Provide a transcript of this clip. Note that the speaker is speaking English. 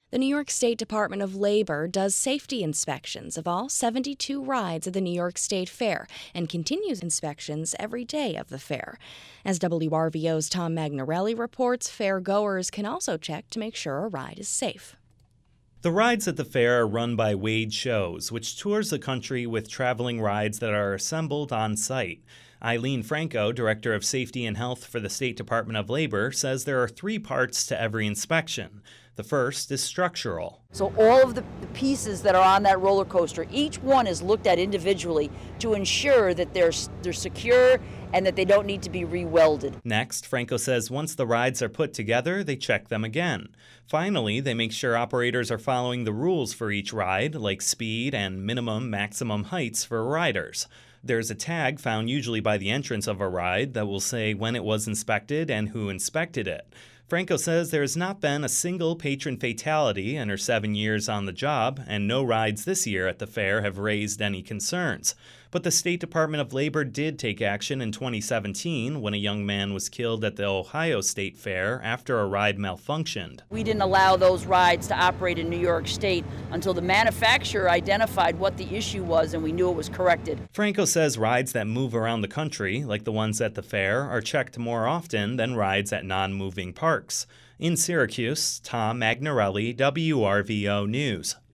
The New York State Department of Labor does safety inspections of all 72 rides at the New York State Fair and continues inspections every day of the fair. As WRVO's Tom Magnarelli reports, fair goers can also check to make sure a ride is safe. The rides at the fair are run by Wade Shows, which tours the country with traveling rides that are assembled on site. Eileen Franco, Director of Safety and Health for the State Department of Labor, says there are 3 parts to every inspection. The first is structural. So all of the pieces that are on that roller coaster, each one is looked at individually to ensure that they're secure and that they don't need to be re-welded. Next, Franco says once the rides are put together, they check them again. Finally, they make sure operators are following the rules for each ride, like speed and maximum heights for riders. There's a tag found usually by the entrance of a ride that will say when it was inspected and who inspected it. Franco says there has not been a single patron fatality in her 7 years on the job, and no rides this year at the fair have raised any concerns. But the State Department of Labor did take action in 2017 when a young man was killed at the Ohio State Fair after a ride malfunctioned. We didn't allow those rides to operate in New York State until the manufacturer identified what the issue was and we knew it was corrected. Franco says rides that move around the country, like the ones at the fair, are checked more often than rides at non-moving parks. In Syracuse, Tom Magnarelli, WRVO News.